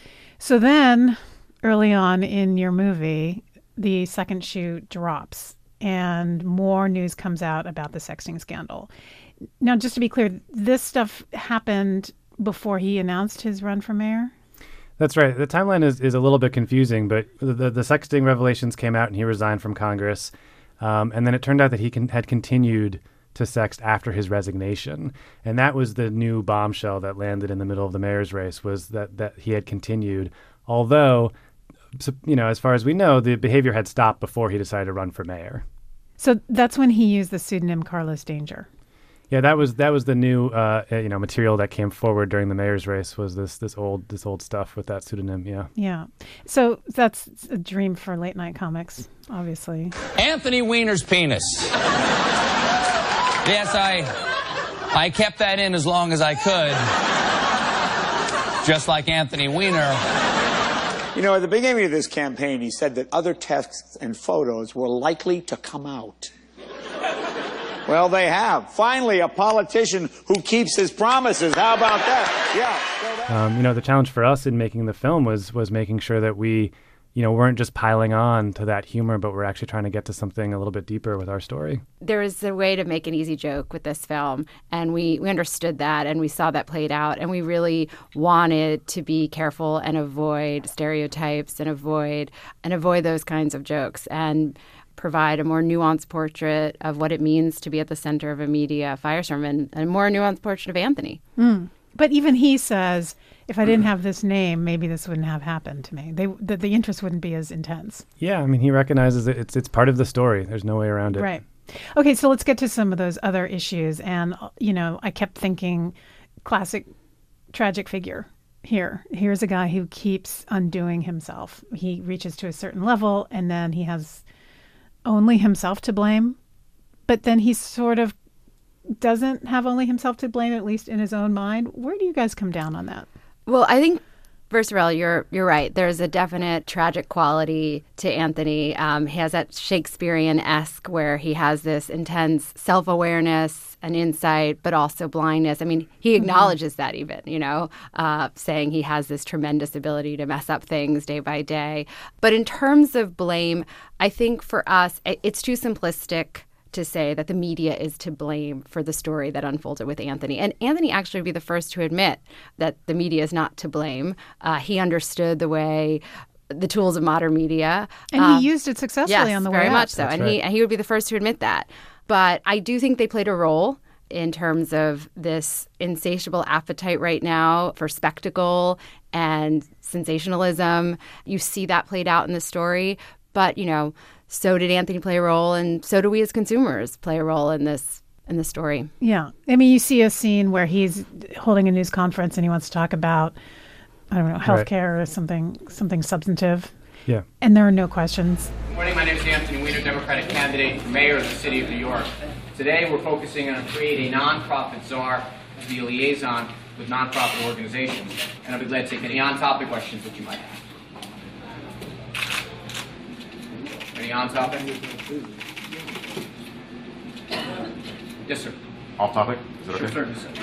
So then, early on in your movie, the second shoe drops and more news comes out about the sexting scandal. Now, just to be clear, this stuff happened before he announced his run for mayor? That's right. The timeline is, is a little bit confusing, but the, the, the sexting revelations came out and he resigned from Congress. Um, and then it turned out that he can, had continued to sext after his resignation. And that was the new bombshell that landed in the middle of the mayor's race, was that, that he had continued. Although, you know, as far as we know, the behavior had stopped before he decided to run for mayor. So that's when he used the pseudonym Carlos Danger. Yeah, that was that was the new uh, you know material that came forward during the mayor's race, was this this old this old stuff with that pseudonym. Yeah. Yeah. So that's a dream for late night comics, obviously. Anthony Weiner's penis. Yes, I I kept that in as long as I could. Just like Anthony Weiner. You know, at the beginning of this campaign, he said that other texts and photos were likely to come out. Well, they have. Finally, a politician who keeps his promises. How about that? Yeah. So Um, you know, the challenge for us in making the film was was making sure that we, you know, weren't just piling on to that humor, but we're actually trying to get to something a little bit deeper with our story. There is a way to make an easy joke with this film, and we, we understood that, and we saw that played out, and we really wanted to be careful and avoid stereotypes and avoid and avoid those kinds of jokes and provide a more nuanced portrait of what it means to be at the center of a media firestorm and a more nuanced portrait of Anthony. Mm. But even he says, if I didn't have this name, maybe this wouldn't have happened to me. They, the, the interest wouldn't be as intense. Yeah, I mean, he recognizes that it's it's part of the story. There's no way around it. Right. Okay, so let's get to some of those other issues. And, you know, I kept thinking classic tragic figure here. Here's a guy who keeps undoing himself. He reaches to a certain level, and then he has only himself to blame. But then he sort of doesn't have only himself to blame, at least in his own mind. Where do you guys come down on that? Well, I think, first of all, you're you're right. There's a definite tragic quality to Anthony. Um, he has that Shakespearean-esque where he has this intense self-awareness and insight, but also blindness. I mean, he acknowledges mm-hmm. that even, you know, uh, saying he has this tremendous ability to mess up things day by day. But in terms of blame, I think for us, it's too simplistic to say that the media is to blame for the story that unfolded with Anthony. And Anthony actually would be the first to admit that the media is not to blame. Uh, he understood the way, the tools of modern media. And um, he used it successfully yes, on the way very up. much so. That's and right. he and he would be the first to admit that. But I do think they played a role in terms of this insatiable appetite right now for spectacle and sensationalism. You see that played out in the story. But, you know, so did Anthony play a role, and so do we as consumers play a role in this in the story. Yeah. I mean, you see a scene where he's holding a news conference and he wants to talk about, I don't know, healthcare right. or something something substantive. Yeah. And there are no questions. Good morning. My name is Anthony Weiner, Democratic candidate for mayor of the city of New York. Today we're focusing on creating a nonprofit czar to be a liaison with nonprofit organizations. And I'll be glad to take any on-topic questions that you might have. Any on topic? Yes, sir. Off topic? Is it okay? Sure, sir.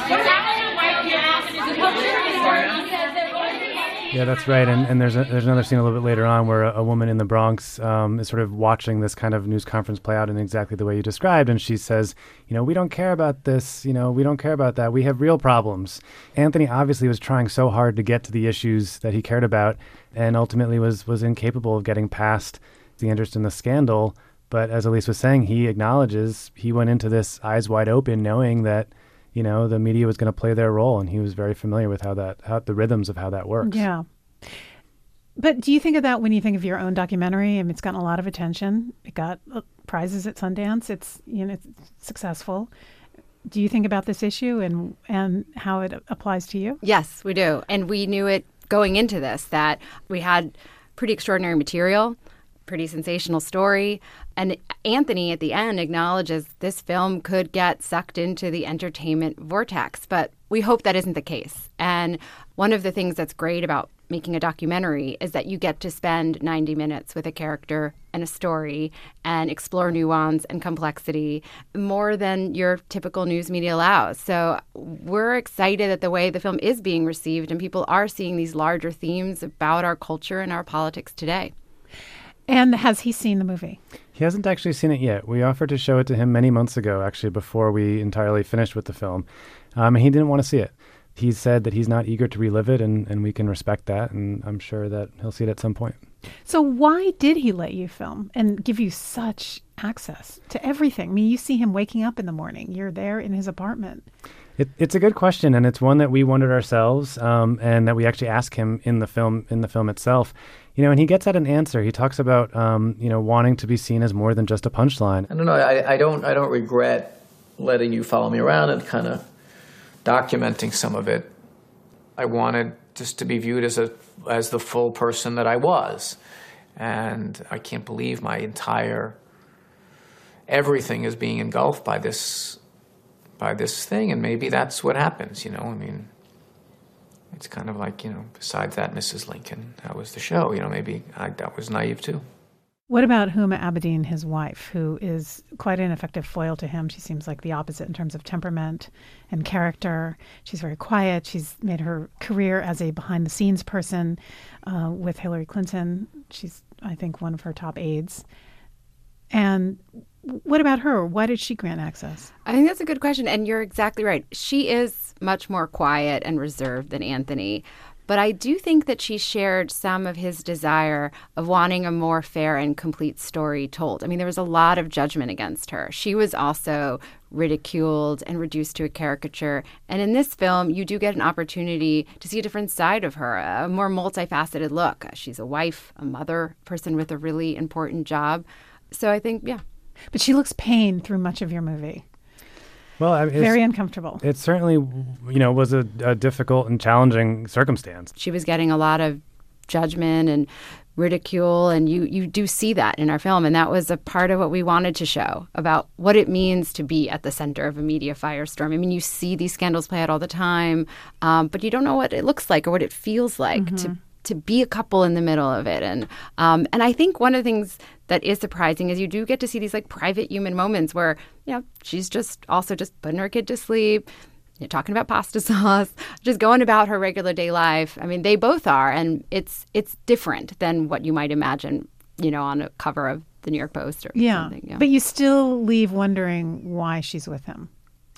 Yeah, that's right. And and there's a, there's another scene a little bit later on where a, a woman in the Bronx um, is sort of watching this kind of news conference play out in exactly the way you described. And she says, you know, we don't care about this. You know, we don't care about that. We have real problems. Anthony obviously was trying so hard to get to the issues that he cared about and ultimately was was incapable of getting past the interest in the scandal. But as Elise was saying, he acknowledges he went into this eyes wide open, knowing that, you know, the media was going to play their role, and he was very familiar with how that, how the rhythms of how that works. Yeah. But do you think of that when you think of your own documentary? I mean, it's gotten a lot of attention. It got uh, prizes at Sundance. It's, you know, it's successful. Do you think about this issue and and how it applies to you? Yes, we do. And we knew it going into this, that we had pretty extraordinary material, pretty sensational story. And Anthony at the end acknowledges this film could get sucked into the entertainment vortex, but we hope that isn't the case. And one of the things that's great about making a documentary is that you get to spend ninety minutes with a character and a story and explore nuance and complexity more than your typical news media allows. So we're excited at the way the film is being received, and people are seeing these larger themes about our culture and our politics today. And has he seen the movie? He hasn't actually seen it yet. We offered to show it to him many months ago, actually, before we entirely finished with the film. Um, and he didn't want to see it. He said that he's not eager to relive it, and, and we can respect that. And I'm sure that he'll see it at some point. So why did he let you film and give you such access to everything? I mean, you see him waking up in the morning. You're there in his apartment. It, it's a good question, and it's one that we wondered ourselves, um, and that we actually ask him in the film in the film itself. You know, and he gets at an answer. He talks about, um, you know, wanting to be seen as more than just a punchline. I don't know. I, I don't. I don't regret letting you follow me around and kind of documenting some of it. I wanted just to be viewed as a as the full person that I was, and I can't believe my entire everything is being engulfed by this by this thing. And maybe that's what happens. You know, I mean, It's kind of like, you know, besides that, Missus Lincoln, that was the show. You know, maybe I, that was naive too. What about Huma Abedin, his wife, who is quite an effective foil to him? She seems like the opposite in terms of temperament and character. She's very quiet. She's made her career as a behind-the-scenes person uh, with Hillary Clinton. She's, I think, one of her top aides. And what about her? Why did she grant access? I think that's a good question, and you're exactly right. She is much more quiet and reserved than Anthony. But I do think that she shared some of his desire of wanting a more fair and complete story told. I mean, there was a lot of judgment against her. She was also ridiculed and reduced to a caricature. And in this film, you do get an opportunity to see a different side of her, a more multifaceted look. She's a wife, a mother, a person with a really important job. So I think, yeah. But she looks pained through much of your movie. Well, I mean, it's, very uncomfortable. It certainly, you know, was a, a difficult and challenging circumstance. She was getting a lot of judgment and ridicule, and you you do see that in our film, and that was a part of what we wanted to show about what it means to be at the center of a media firestorm. I mean, you see these scandals play out all the time, um, but you don't know what it looks like or what it feels like mm-hmm. to to be a couple in the middle of it. And um, and I think one of the things that is surprising is you do get to see these like private human moments where, you know, she's just also just putting her kid to sleep, you know, talking about pasta sauce, just going about her regular day life. I mean, they both are. And it's it's different than what you might imagine, you know, on a cover of the New York Post or yeah, something. Yeah. But you still leave wondering why she's with him.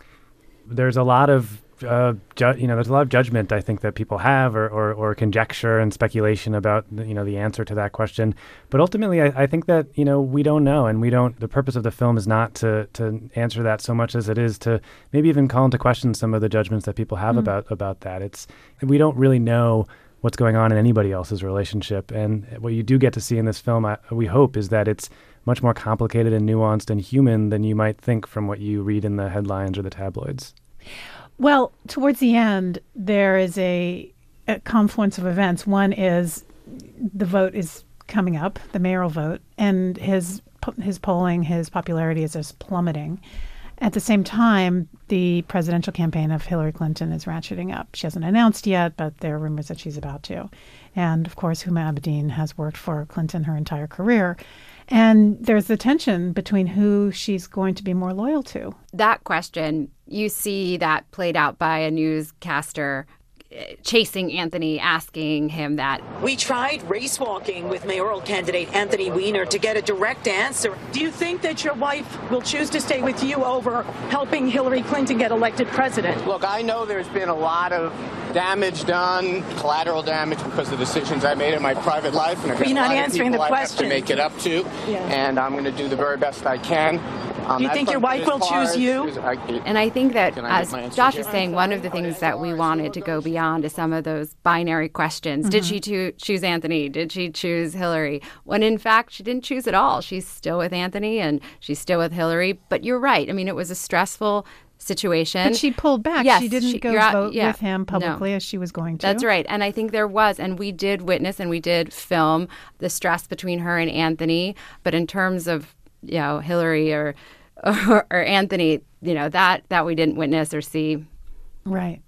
There's a lot of Uh, ju- you know, there's a lot of judgment, I think, that people have or, or, or conjecture and speculation about, you know, the answer to that question. But ultimately, I, I think that, you know, we don't know, and we don't, the purpose of the film is not to to answer that so much as it is to maybe even call into question some of the judgments that people have mm. about, about that. It's, we don't really know what's going on in anybody else's relationship. And what you do get to see in this film, I, we hope, is that it's much more complicated and nuanced and human than you might think from what you read in the headlines or the tabloids. Well, towards the end, there is a, a confluence of events. One is the vote is coming up, the mayoral vote, and his his polling, his popularity is just plummeting. At the same time, the presidential campaign of Hillary Clinton is ratcheting up. She hasn't announced yet, but there are rumors that she's about to. And, of course, Huma Abedin has worked for Clinton her entire career. And there's the tension between who she's going to be more loyal to. That question, you see that played out by a newscaster chasing Anthony, asking him that. We tried race walking with mayoral candidate Anthony Weiner to get a direct answer. Do you think that your wife will choose to stay with you over helping Hillary Clinton get elected president? Look, I know there's been a lot of damage done, collateral damage because of decisions I made in my private life. And I've got You're not answering the question. I have to make it up to, yeah. And I'm going to do the very best I can. Um, Do you think your wife will choose you? I, and I think that, as Josh is saying, one of the things that we wanted to go beyond is some of those binary questions. Mm-hmm. Did she to- choose Anthony? Did she choose Hillary? When in fact, she didn't choose at all. She's still with Anthony and she's still with Hillary. But you're right. I mean, it was a stressful situation. But she pulled back. Yes, she didn't she, go out, vote yeah, with him publicly no. as she was going to. That's right. And I think there was, and we did witness and we did film the stress between her and Anthony. But in terms of, you know, Hillary or Or, or Anthony, you know, that that we didn't witness or see. Right.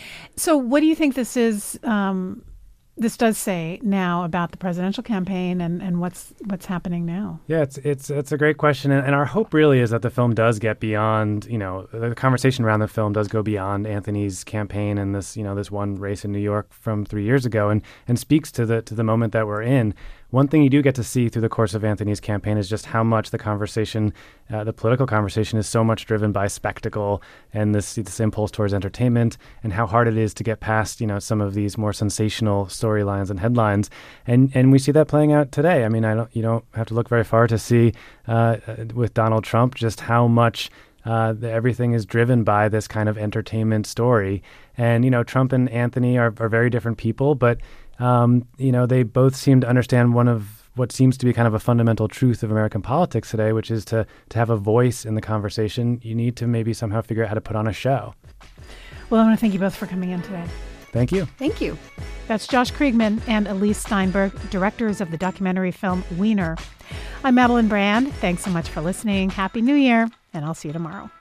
So what do you think this is, um, this does say now about the presidential campaign and, and what's what's happening now? Yeah, it's it's it's a great question. And, and our hope really is that the film does get beyond, you know, the conversation around the film does go beyond Anthony's campaign and this, you know, this one race in New York from three years ago and, and speaks to the to the moment that we're in. One thing you do get to see through the course of Anthony's campaign is just how much the conversation, uh, the political conversation is so much driven by spectacle and this, this impulse towards entertainment and how hard it is to get past, you know, some of these more sensational storylines and headlines. And and we see that playing out today. I mean, I don't you don't have to look very far to see uh, with Donald Trump just how much Uh, the, everything is driven by this kind of entertainment story. And, you know, Trump and Anthony are, are very different people, but, um, you know, they both seem to understand one of what seems to be kind of a fundamental truth of American politics today, which is to, to have a voice in the conversation. You need to maybe somehow figure out how to put on a show. Well, I want to thank you both for coming in today. Thank you. Thank you. That's Josh Kriegman and Elise Steinberg, directors of the documentary film Weiner. I'm Madeline Brand. Thanks so much for listening. Happy New Year, and I'll see you tomorrow.